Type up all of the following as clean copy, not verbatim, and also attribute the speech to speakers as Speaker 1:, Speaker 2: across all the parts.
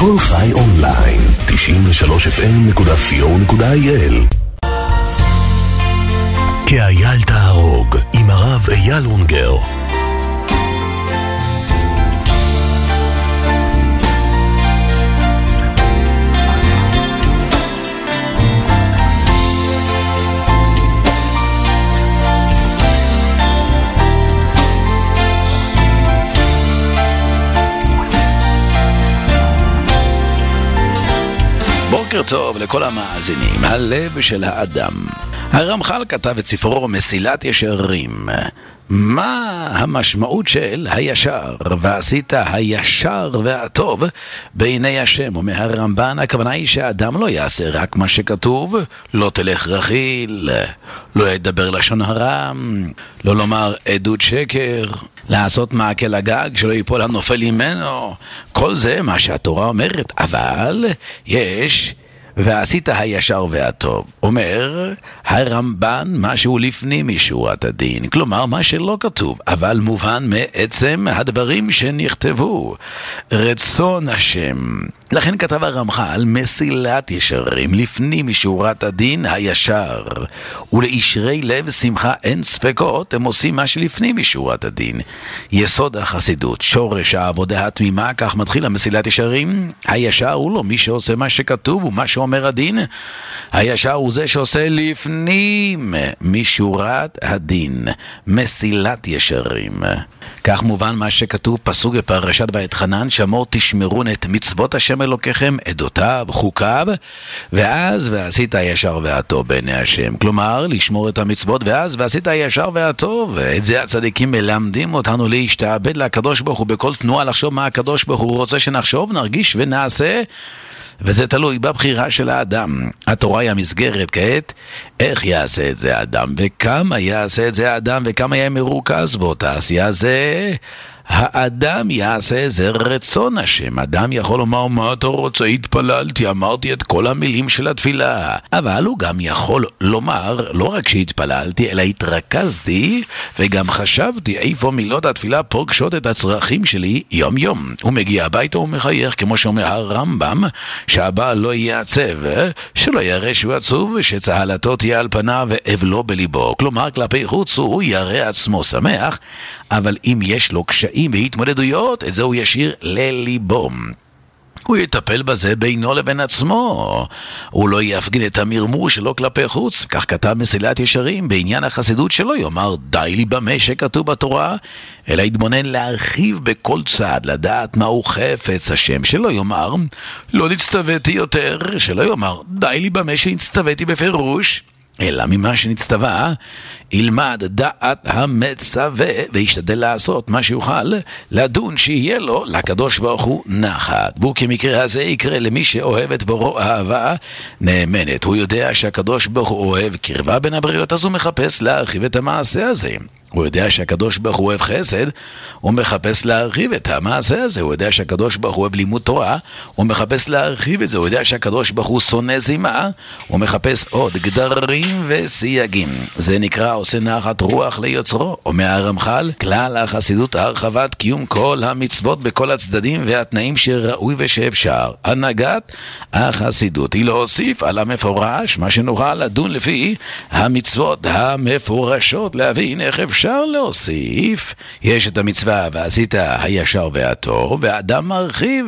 Speaker 1: כל חי אונליין, 93fm.co.il. כאייל תהרוג, עם הרב אייל אונגר.
Speaker 2: בוקר טוב לכל המאזינים. הלב של האדם. הרמח"ל כתב את ספרו מסילת ישרים. מה המשמעות של הישר ועשית הישר והטוב בעיני השם? ומהרמב"ן הכוונה היא שהאדם לא יעשה רק מה שכתוב, לא תלך רכיל, לא ידבר לשון הרם, לא לומר עדות שקר, לעשות מעקה לגג שלא ייפול הנופל ממנו. כל זה מה שהתורה אומרת, אבל יש ועשית הישר והטוב. אומר הרמב"ן משהו לפנים משורת הדין, כלומר מה שלא כתוב אבל מובן מעצם הדברים שנכתבו, רצון השם. לכן כתב הרמח"ל מסילת ישרים, לפנים משורת הדין הישר, ולישרי לב שמחה אין ספקות, הם עושים מה שלפנים משורת הדין. יסוד החסידות, שורש העבודה התמימה, כך מתחיל המסילת ישרים. הישר הוא לא מי שעושה מה שכתוב ומה שאומר הדין, הישר הוא זה שעושה לפנים משורת הדין, מסילת ישרים. כך מובן מה שכתוב פסוק בפרשת ואתחנן, שמור תשמרון את מצוות השם אלוקיכם, עדותיו, חוקיו, ואז ועשית הישר והטוב בעיני השם. כלומר, לשמור את המצוות ואז ועשית הישר והטוב. את זה הצדיקים מלמדים אותנו להשתעבד לקדוש ברוך הוא בכל תנועה, לחשוב מה הקדוש ברוך הוא רוצה שנחשוב, נרגיש ונעשה, וזה תלוי בבחירה של האדם. התורה היא המסגרת כעת, איך יעשה את זה האדם, וכמה יעשה את זה האדם, וכמה יהיה מרוכז באותה עשייה. זה האדם יעשה, זה רצון השם. אדם יכול לומר, מה אתה רוצה? התפללתי, אמרתי את כל המילים של התפילה. אבל הוא גם יכול לומר, לא רק שהתפללתי, אלא התרכזתי וגם חשבתי איפה מילות התפילה פוגשות את הצרכים שלי יום יום. הוא מגיע הביתה ומחייך, כמו שאומר הרמב"ם, שהבעל לא יהיה עצב, שלא יראה שהוא עצוב, שצהלתו תהיה על פניו ואבלו בליבו. כלומר, כלפי חוץ הוא יראה עצמו שמח, אבל אם יש לו קשיים והתמודדויות, את זה הוא ישאיר לליבו. הוא יטפל בזה בינו לבין עצמו. הוא לא יפגין את המרמור שלו כלפי חוץ. כך כתב מסילת ישרים בעניין החסידות, שלא יאמר די לי במה שכתוב בתורה, אלא יתבונן להרחיב בכל צד, לדעת מהו חפץ השם. שלא יאמר לא נצטוויתי יותר, שלא יאמר די לי במה שנצטוויתי בפירוש, אלא ממה שנצטווה ילמד דעת המצווה וישתדל לעשות מה שיוכל לדון שיהיה לו לקדוש ברוך הוא נחת. והוא כמקרה הזה יקרה למי שאוהב את בוראו אהבה נאמנת. הוא יודע שהקדוש ברוך הוא אוהב קרבה בין הבריות, אז הוא מחפש להרחיב את המעשה הזה. הוא יודע שהקדוש ברוך הוא אוהב חסד, הוא מחפש להרחיב את המעשה הזה. הוא יודע שהקדוש ברוך הוא אוהב לימוד תורה, הוא מחפש להרחיב את זה. הוא יודע שהקדוש ברוך הוא שונא זימה, הוא מחפש עוד גדרים וסייגים. זה נקרא עושה נחת רוח ליוצרו. אומר הרמח"ל, כלל החסידות הרחבת קיום כל המצוות בכל הצדדים והתנאים שראוי ושאפשר. הנהגת החסידות היא להוסיף על המפורש מה שנוכל לדון לפי המצוות המפורשות, להבין איך אפשר להוסיף. יש את המצווה ועשית הישר והטוב, והאדם מרחיב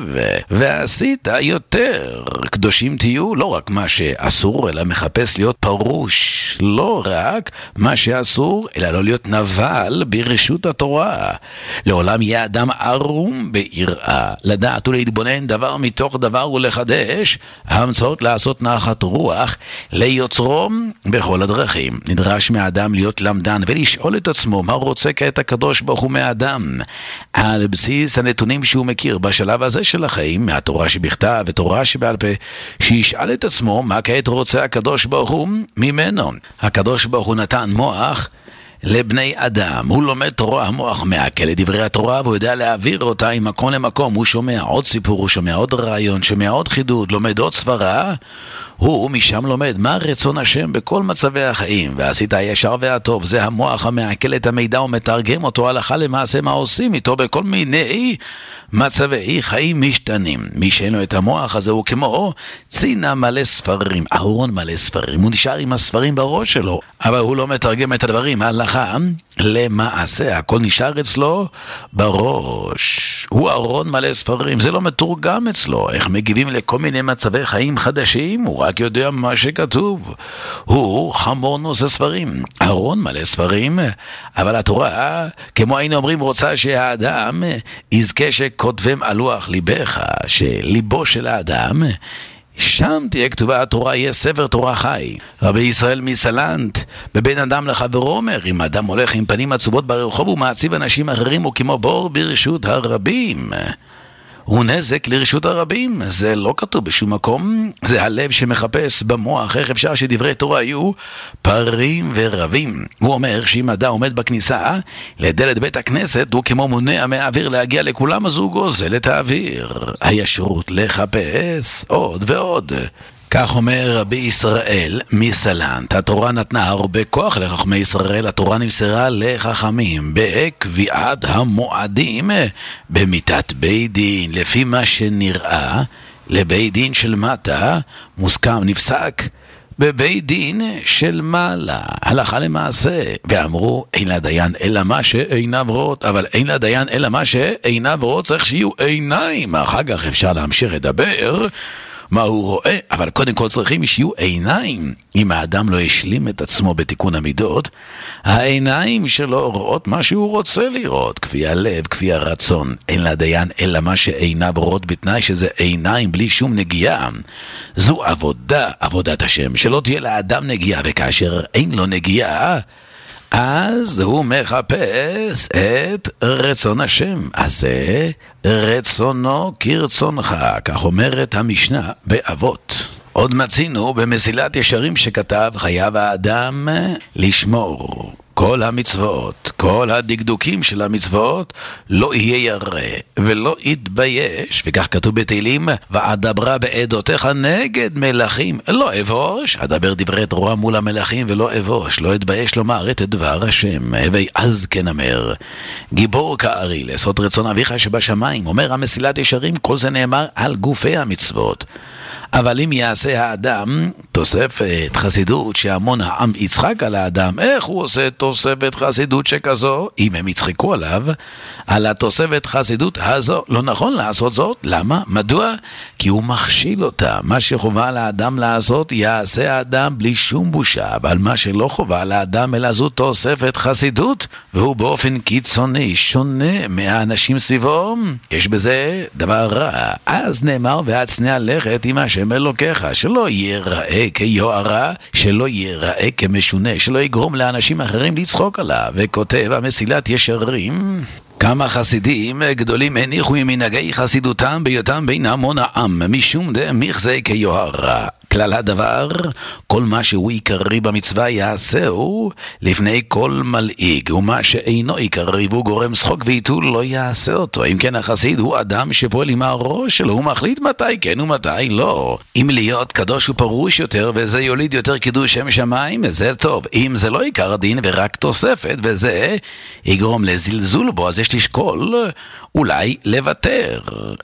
Speaker 2: ועשית יותר. קדושים תהיו, לא רק מה שאסור אלא מחפש להיות פרוש, לא רק מה שאסור אלא לא להיות נבל ברשות התורה. לעולם יהיה אדם ערום ביראה, לדעת ולהתבונן דבר מתוך דבר ולחדש המצאות, לעשות נחת רוח ליוצרו בכל הדרכים. נדרש מהאדם להיות למדן ולשאול את עצמו מה רוצה כעת הקדוש ברוך הוא מהאדם, על בסיס הנתונים שהוא מכיר בשלב הזה של החיים, מהתורה שבכתב ותורה שבעל פה, שישאל את עצמו מה כעת רוצה הקדוש ברוך הוא ממנו. הקדוש ברוך הוא נתן מוח לבני אדם. הוא לומד תורה, המוח מעכל את דברי התורה, והוא יודע להעביר אותה ממקום למקום. הוא שומע עוד סיפור, הוא שומע עוד רעיון, שומע עוד חידוד, לומד עוד סברה. הוא משם לומד מה רצון השם בכל מצבי החיים. ועשית הישר והטוב, זה המוח המעכל את המידע ומתרגם אותו הלכה למעשה מה עושים איתו בכל מיני מצבי חיים משתנים. מי שאין לו את המוח הזה הוא כמו צינה מלא ספרים, ארון מלא ספרים. הוא נשאר עם הספרים בראש שלו, אבל הוא לא מתרגם את הדברים הלכה למעשה. הכל נשאר אצלו בראש. הוא ארון מלא ספרים, זה לא מתורגם אצלו. איך מגיבים לכל מיני מצבי חיים חדשים? הוא רק יודע מה שכתוב. הוא חמור נושא ספרים, ארון מלא ספרים. אבל התורה, כמו היינו אומרים, רוצה שהאדם יזכה שכותבם על לוח ליבך, שליבו של האדם שם תהיה כתובה התורה, יהיה ספר תורה חי. רבי ישראל מסלנט בבין אדם לחברו אומר, אם אדם הולך עם פנים עצובות ברחוב ומעציב אנשים אחרים, הוא כמו בור ברשות הרבים. הוא נזק לרשות הרבים. זה לא כתוב בשום מקום. זה הלב שמחפש במוח איך אפשר שדברי תורה יהיו פרים ורבים. הוא אומר שאם אדם עומד בכניסה לדלת בית הכנסת, הוא כמו מונע מהאוויר להגיע לכולם, אז הוא גוזל את האוויר. הישרות לחפש עוד ועוד. כך אומר רבי ישראל מסלנט, התורה נתנה הרבה כוח לחכמי ישראל. התורה נמסרה לחכמים בקביעת המועדים במיתת בית דין, לפי מה שנראה לבית דין של מטה מוסכם נפסק בבית דין של מעלה, הלכה למעשה. ואמרו אין לדיין אלא מה שעיניו רואות, אבל אין לדיין אלא מה שעיניו רואות, צריך שיהיו עיניים. אחר כך אפשר להמשיך לדבר מה הוא רואה, אבל קודם כל צריכים שיהיו עיניים. אם האדם לא השלים את עצמו בתיקון המידות, העיניים שלו רואות מה שהוא רוצה לראות, כפי הלב, כפי הרצון. אין לדיין אלא מה שעיניו רואות, בתנאי שזה עיניים בלי שום נגיעה. זו עבודה, עבודת השם, שלא תהיה לאדם נגיעה, וכאשר אין לו נגיעה, אז הוא מחפש את רצון השם. אז זה רצונו כרצונך, כך אומרת המשנה באבות. עוד מצינו במסילת ישרים שכתב, חייב האדם לשמור כל המצוות, כל הדקדוקים של המצוות, לא יהיה ירא ולא יתבייש. וכך כתוב בתהילים, ואדברה בעדותיך נגד מלכים, לא אבוש. אדבר דברי תורה מול המלכים ולא אבוש, לא יתבייש לומר את דבר השם. ואז כן אמר, גיבור כארי לעשות רצון אביך שבשמיים. אומר המסילת ישרים, כל זה נאמר על גופי המצוות. אבל אם יעשה האדם תוספת חסידות שהמון העם יצחק על האדם, איך הוא עושה תוספת חסידות שכזו? אם הם יצחקו עליו על התוספת חסידות הזו, לא נכון לעשות זאת. למה? מדוע? כי הוא מכשיל אותה. מה שחובה לאדם לעשות יעשה האדם בלי שום בושה, אבל מה שלא חובה לאדם אלא זו תוספת חסידות, והוא באופן קיצוני שונה מהאנשים סביבו, יש בזה דבר רע. אז נאמר, והצנע לכת עם השם אלוקיך, שלא ייראה כיוהרה, שלא ייראה כמשונה, שלא יגרום לאנשים אחרים לצחוק עליו. וכותב המסילת ישרים, כמה חסידים גדולים הניחו ממנהגי חסידותם בהיותם בין המון העם, משום דמחזה כיוהרה. כלל הדבר, כל מה שהוא עיקרי במצווה יעשהו לפני כל מלעיג, ומה שאינו עיקרי והוא גורם שחוק ואיתול לא יעשה אותו. אם כן, החסיד הוא אדם שפועל עם הראש שלו, הוא מחליט מתי כן ומתי לא. אם להיות קדוש ופרוש יותר וזה יוליד יותר קידוש שם שמיים, זה טוב. אם זה לא עיקר הדין ורק תוספת וזה יגרום לזלזול בו, אז יש לשקול אולי לוותר.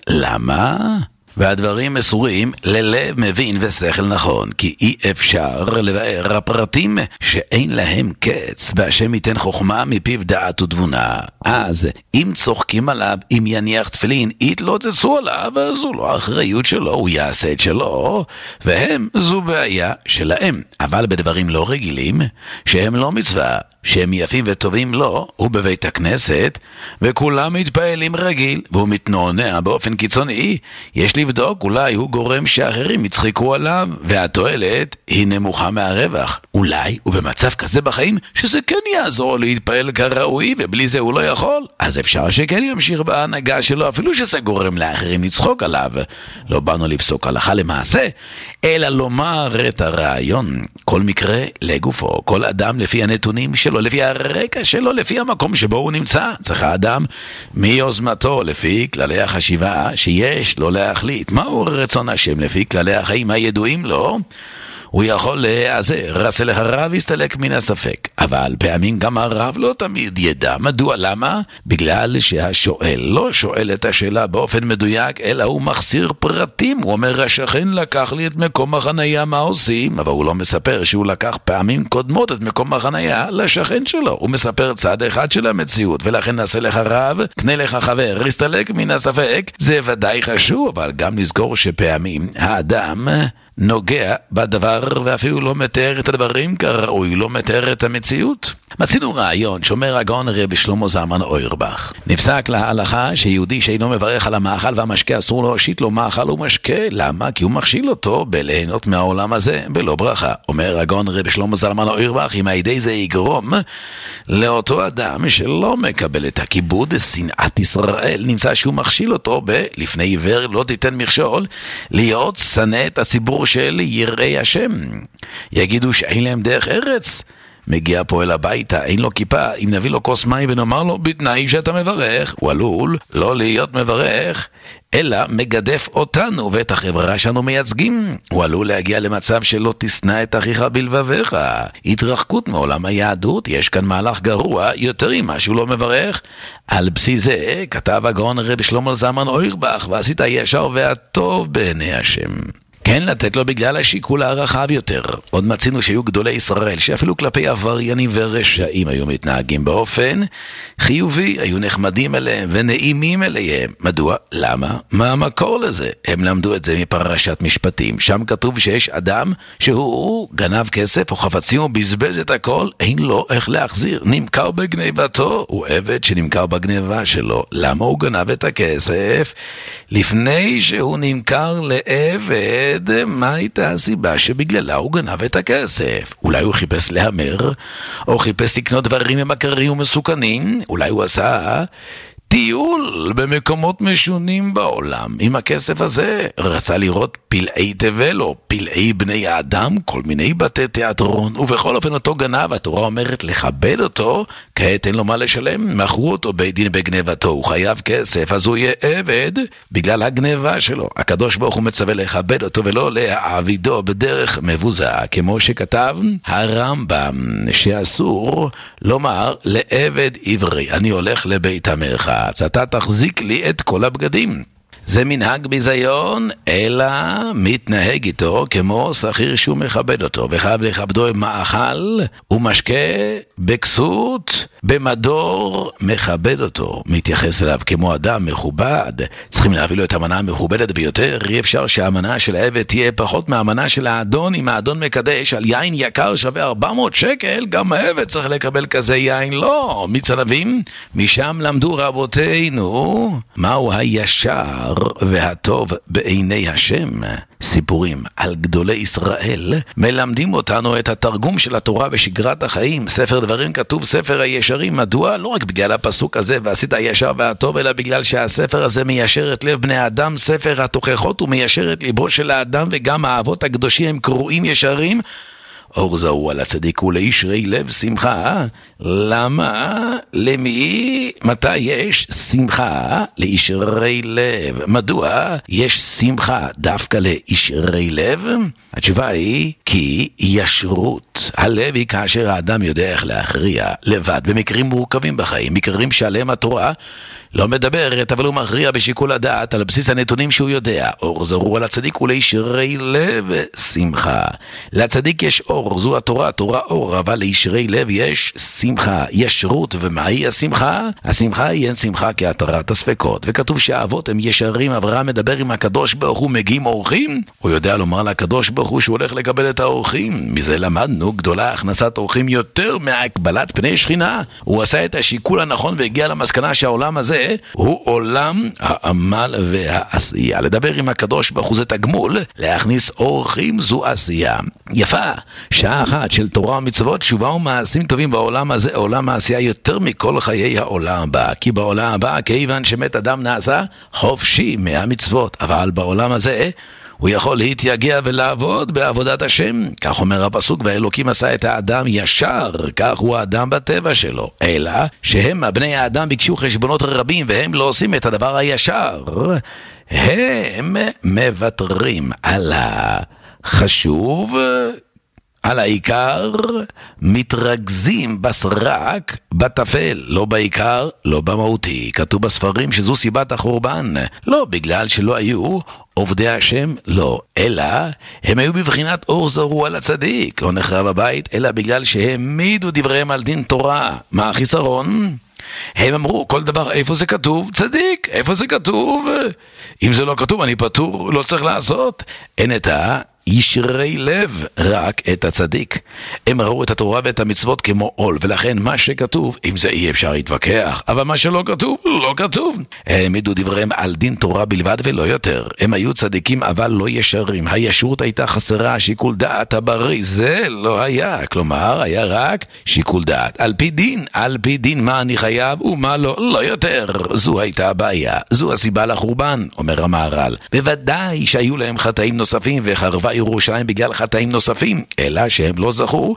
Speaker 2: למה? והדברים מסורים ללב מבין ושכל נכון, כי אי אפשר לבאר הפרטים שאין להם קץ, והשם ייתן חוכמה מפיו דעת ותבונה. אז אם צוחקים עליו, אם יניח תפילין, יתלוצצו עליו, זו לא האחריות שלו, הוא יעשה את שלו, והם זו בעיה שלהם. אבל בדברים לא רגילים, שהם לא מצווה, שהם יפים וטובים לו, הוא בבית הכנסת, וכולם מתפעלים רגיל, והוא מתנוענע באופן קיצוני, יש לבדוק, אולי הוא גורם שאחרים יצחקו עליו, והתועלת היא נמוכה מהרווח. אולי הוא במצב כזה בחיים, שזה כן יעזור להתפעל כראוי, ובלי זה הוא לא יכול. אז אפשר שכן ימשיך בהנהגה שלו, אפילו שזה גורם לאחרים לצחוק עליו. לא באנו לפסוק הלכה למעשה, אלא לומר את הרעיון. כל מקרה לגופו, כל אדם לפי הנתונים שלו, שלו, לפי הרקע שלו, לפי המקום שבו הוא נמצא. צריך האדם מיוזמתו, לפי כללי החשיבה שיש לו להחליט מהו רצון השם, לפי כללי החיים הידועים לו, הוא יכול להיעזר, עשה לך רב יסתלק מן הספק. אבל פעמים גם הרב לא תמיד ידע. מדוע? למה? בגלל שהשואל לא שואל את השאלה באופן מדויק, אלא הוא מחסיר פרטים. הוא אומר, השכן לקח לי את מקום החנייה, מה עושים? אבל הוא לא מספר שהוא לקח פעמים קודמות את מקום החנייה לשכן שלו. הוא מספר צד אחד של המציאות, ולכן נעשה לך רב, קנה לך חבר, יסתלק מן הספק. זה ודאי חשוב, אבל גם נזכור שפעמים האדם נוגע בדבר ואפילו לא מתאר את הדברים כראוי, לא מתאר את המציאות. מצינו רעיון שאומר הגאון רבי שלמה זלמן אוירבך. נפסק להלכה שיהודי שאינו מברך על המאכל והמשקה אסור להושיט לו מאכל ומשקה. למה? כי הוא מכשיל אותו בליהנות מהעולם הזה בלא ברכה. אומר הגאון רבי שלמה זלמן אוירבך, אם הידי זה יגרום לאותו אדם שלא מקבל את הכיבוד, שנאת ישראל, נמצא שהוא מכשיל אותו לפני עיוור לא תיתן מכשול, להיות שנא את הציבור של יראי השם. יגידו שאין להם דרך ארץ. מגיע פה אל הביתה, אין לו כיפה, אם נביא לו כוס מים ונאמר לו בתנאי שאתה מברך, הוא עלול לא להיות מברך, אלא מגדף אותנו ואת החברה שאנו מייצגים. הוא עלול להגיע למצב שלא תשנא את אחיך בלבביך. התרחקות מעולם היהדות, יש כאן מהלך גרוע יותר ממה שהוא לא מברך. על בסיס זה כתב הגאון רבי שלמה זלמן אוירבך, ועשית הישר והטוב בעיני השם. כן לתת לו בגלל השיקול הרחב יותר. עוד מצינו שהיו גדולי ישראל שאפילו כלפי עבריינים ורשעים היו מתנהגים באופן חיובי, היו נחמדים אליהם ונעימים אליהם. מדוע? למה? מה המקור לזה? הם למדו את זה מפרשת משפטים. שם כתוב שיש אדם שהוא גנב כסף או חפצים או בזבז את הכל, אין לו איך להחזיר. נמכר בגניבתו, הוא עבד שנמכר בגניבה שלו. למה הוא גנב את הכסף? לפני שהוא נמכר לעבד, מה הייתה הסיבה שבגללה הוא גנב את הכסף? אולי הוא חיפש להמר, או חיפש לקנות דברים ממכרים ומסוכנים, אולי הוא עשה טיול במקומות משונים בעולם. עם הכסף הזה רצה לראות פלאי תבל או פלאי בני האדם, כל מיני בתי תיאטרון, ובכל אופן אותו גנב, התורה אומרת לכבד אותו, כעת אין לו מה לשלם, מכרו אותו בית דין בגנבתו, הוא חייב כסף, אז הוא יהיה עבד בגלל הגנבה שלו. הקדוש ברוך הוא מצווה לכבד אותו ולא להעבידו בדרך מבוזה, כמו שכתב הרמב"ם, שאסור לומר לעבד עברי, אני הולך לבית המרחץ, אתה תחזיק לי את כל הבגדים. זה מנהג ביזיון, אלא מתנהג איתו כמו שכיר שהוא מכבד אותו, וחייב לכבדו עם מאכל ומשקה בכסות, במדור מכבד אותו, מתייחס אליו כמו אדם מכובד. צריכים להביא לו את המנה המכובדת ביותר. אי אפשר שהמנה של העבד תהיה פחות מהמנה של האדון. אם האדון מקדש על יין יקר שווה 400 שקל, גם העבד צריך לקבל כזה יין. לא, מצנבים, משם למדו רבותינו מהו הישר והטוב בעיני השם. סיפורים על גדולי ישראל מלמדים אותנו את התרגום של התורה ושגרת החיים. ספר דברים כתוב ספר הישרים. מדוע? לא רק בגלל הפסוק הזה ועשית הישר והטוב, אלא בגלל שהספר הזה מיישר את לב בני האדם. ספר התוכחות הוא מיישר את ליבו של האדם, וגם האבות הקדושים הם קרואים ישרים. אור זהו על הצדיק ולישרי לב שמחה. למה? למי? מתי יש שמחה? לישרי לב. מדוע יש שמחה דווקא לישרי לב? התשובה היא כי ישרות הלב היא כאשר האדם יודע איך להכריע לבד במקרים מורכבים בחיים, מקרים שעליהם התורה לא מדברת, אבל הוא מכריע בשיקול הדעת על בסיס הנתונים שהוא יודע. אור זרוע לצדיק ולישרי לב שמחה. לצדיק יש אור, זו התורה, התורה אור, אבל לישרי לב יש שמחה, ישרות. ומהי השמחה? השמחה היא אין שמחה כהתרת הספקות. וכתוב שהאבות הם ישרים. אברהם מדבר עם הקדוש ברוך הוא, מגיעים אורחים, הוא יודע לומר לקדוש ברוך הוא שהוא הולך לקבל את האורחים. מזה למדנו גדולה הכנסת אורחים יותר מהקבלת פני שכינה. הוא עשה את השיקול הנכון והגיע למסקנה שהעולם הזה הוא עולם העמל והעשייה. לדבר עם הקדוש ברוך הוא זה תגמול, להכניס אורחים זו עשייה. יפה, שעה אחת של תורה ומצוות, תשובה ומעשים טובים בעולם הזה, עולם העשייה יותר מכל חיי העולם הבא. כי בעולם הבא, כיוון שמת אדם נעשה חופשי מהמצוות, אבל בעולם הזה הוא יכול להתייגע ולעבוד בעבודת השם. כך אומר הפסוק, והאלוקים עשה את האדם ישר, כך הוא האדם בטבע שלו. אלא שהם, בני האדם, ביקשו חשבונות רבים והם לא עושים את הדבר הישר. הם מוותרים על החשוב, על העיקר, מתרכזים בסרק, בטפל, לא בעיקר, לא במהותי. כתוב בספרים שזו סיבת החורבן. לא בגלל שלא היו עובדי השם, לא, אלא הם היו בבחינת אור זרוע לצדיק. לא נחרב הבית, אלא בגלל שהעמידו דבריהם על דין תורה. מה החיסרון? הם אמרו, כל דבר, איפה זה כתוב? צדיק, איפה זה כתוב? אם זה לא כתוב, אני פטור, לא צריך לעשות. אין את ישרי לב, רק את הצדיק. הם ראו את התורה ואת המצוות כמו עול, ולכן מה שכתוב, אם זה אי אפשר להתווכח, אבל מה שלא כתוב, לא כתוב. העמידו דבריהם על דין תורה בלבד ולא יותר. הם היו צדיקים אבל לא ישרים. הישרות הייתה חסרה, שיקול דעת הבריא, זה לא היה. כלומר, היה רק שיקול דעת. על פי דין מה אני חייב ומה לא, לא יותר. זו הייתה הבעיה. זו הסיבה לחורבן, אומר המהר"ל. בוודאי שהיו להם חטאים נוספים וחרבה ירושלים בגלל חטאים נוספים, אלא שהם לא זכו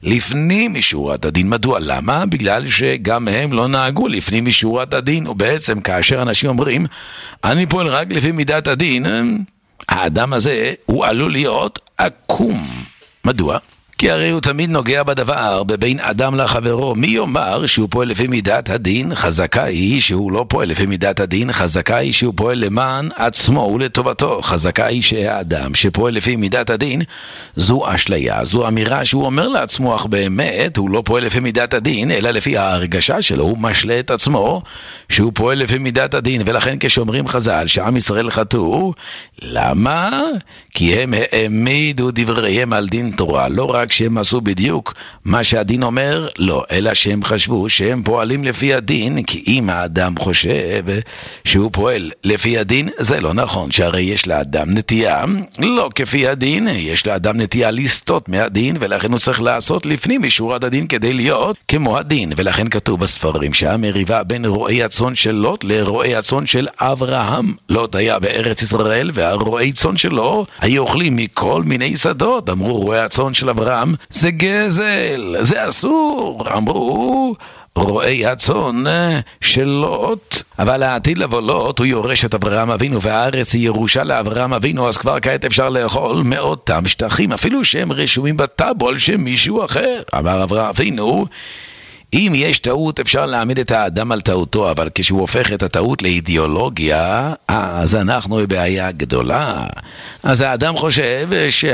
Speaker 2: לפנים משורת הדין. מדוע? למה? בגלל שגם הם לא נהגו לפנים משורת הדין. ובעצם כאשר אנשים אומרים אני פועל רק לפי מידת הדין, האדם הזה הוא עלול להיות עקום. מדוע? כי הרי הוא תמיד נוגע בדבר בבין אדם לחברו. מי יאמר שהוא פועל לפי מידת הדין? חזקה היא שהוא לא פועל לפי מידת הדין, חזקה היא שהוא פועל למען עצמו ולטובתו. חזקה היא שהאדם שפועל לפי מידת הדין זו אשליה, זו אמירה שהוא אומר לעצמו, אך באמת הוא לא פועל לפי מידת הדין, אלא לפי ההרגשה שלו הוא משלה את עצמו שהוא פועל לפי מידת הדין. ולכן כשאומרים חז"ל שעם ישראל חטאו, למה? כי הם העמידו דבריהם על דין תורה. לא רק שהם עשו בדיוק מה שהדין אומר, לא, אלא שהם חשבו שהם פועלים לפי הדין. כי אם האדם חושב שהוא פועל לפי הדין, זה לא נכון. שהרי יש לאדם נטייה לא כפי הדין, יש לאדם נטייה לסטות מהדין, ולכן הוא צריך לעשות לפנים משורת הדין כדי להיות כמו הדין. ולכן כתוב בספרים שהמריבה בין רועי הצאן של לוט לרועי הצאן של אברהם. לוט היה בארץ ישראל והרועי צאן שלו היו אוכלים מכל מיני שדות. אמרו רועי הצאן של אברהם זה גזל, זה אסור. אמרו רועי הצאן של לוט, אבל העתיד לבוא לוט הוא יורש את אברהם אבינו, והארץ היא ירושה לאברהם אבינו, אז כבר כעת אפשר לאכול מאותם שטחים אפילו שהם רשומים בטאבו על שם מישהו אחר. אמר אברהם אבינו, אם יש טעות אפשר להעמיד את האדם על טעותו, אבל כשהוא הופך את הטעות לאידיאולוגיה, אז אנחנו בבעיה גדולה. אז האדם חושב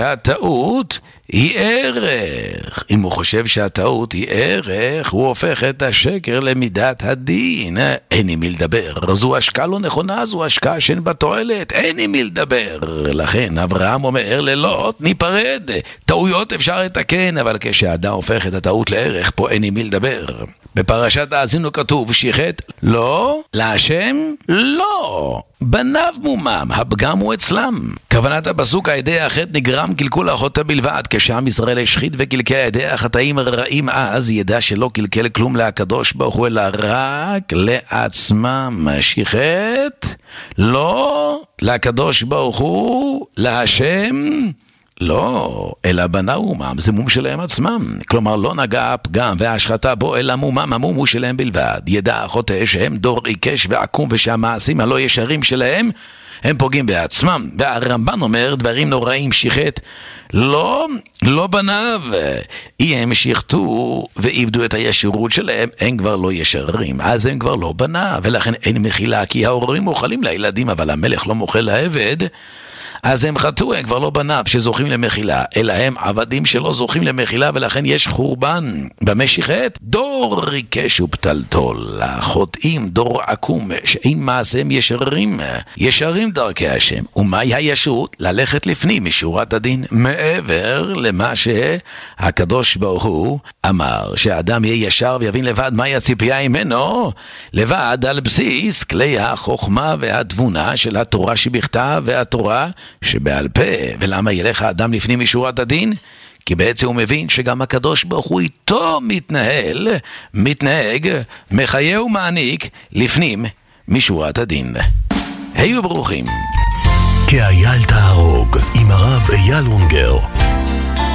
Speaker 2: שהטעות היא ערך. אם הוא חושב שהטעות היא ערך, הוא הופך את השקר למידת הדין. אין עם מי לדבר. זו השקעה לא נכונה, זו השקעה שאין בתועלת. אין עם מי לדבר. לכן אברהם אומר ללוט, ניפרד. טעויות אפשר לתקן, אבל כשהאדם הופך את הטעות לערך, פה אין עם מי לדבר. בפרשת האזינו כתוב, שיחת לא, להשם לא. בניו מומם, הפגם הוא אצלם. כוונת הפסוק, הידי החטא נגרם קלקול החוטא בלבד. כשעם ישראל השחית וקלקל הידי החטאים הרעים, אז ידע שלא קלקל כלום להקדוש ברוך הוא, אלא רק לעצמם. שיחת לא, להקדוש ברוך הוא, להשם לא, אלא בניו מומם, זה מום שלהם עצמם. כלומר לא נגע הפגם וההשחתה בו, אלא מומם, המום הוא שלהם בלבד. ידע החוטא שהם דור עיקש ועקום, ושהמעשים הלא ישרים שלהם הם פוגעים בעצמם. והרמב"ן אומר דברים נוראים, שיחת לא בניו. הם שיחתו ואיבדו את הישרות שלהם, הם כבר לא ישרים, אז הם כבר לא בניו. ולכן אין מחילה, כי ההורים מוכלים לילדים אבל המלך לא מוכל לעבד. אז הם חטאו, הם כבר לא בניו שזוכים למחילה, אלא הם עבדים שלא זוכים למחילה, ולכן יש חורבן. במשיחת דור ריקש ופתלתול, החוטאים דור עקום, שאין מעשיהם ישרים דרכי השם. ומהי הישרות? ללכת לפנים משורת הדין, מעבר למה שהקדוש ברוך הוא אמר, שהאדם יהיה ישר ויבין לבד מהי הציפייה ממנו, לבד על בסיס כלי החוכמה והתבונה של התורה שבכתב והתורה שבעל פה. ולמה ילך האדם לפנים משורת הדין? כי בעצם הוא מבין שגם הקדוש ברוך הוא איתו מתנהג, מחיה ומעניק לפנים משורת הדין. היו ברוכים.
Speaker 1: כאייל תהרוג עם הרב אייל אונגר.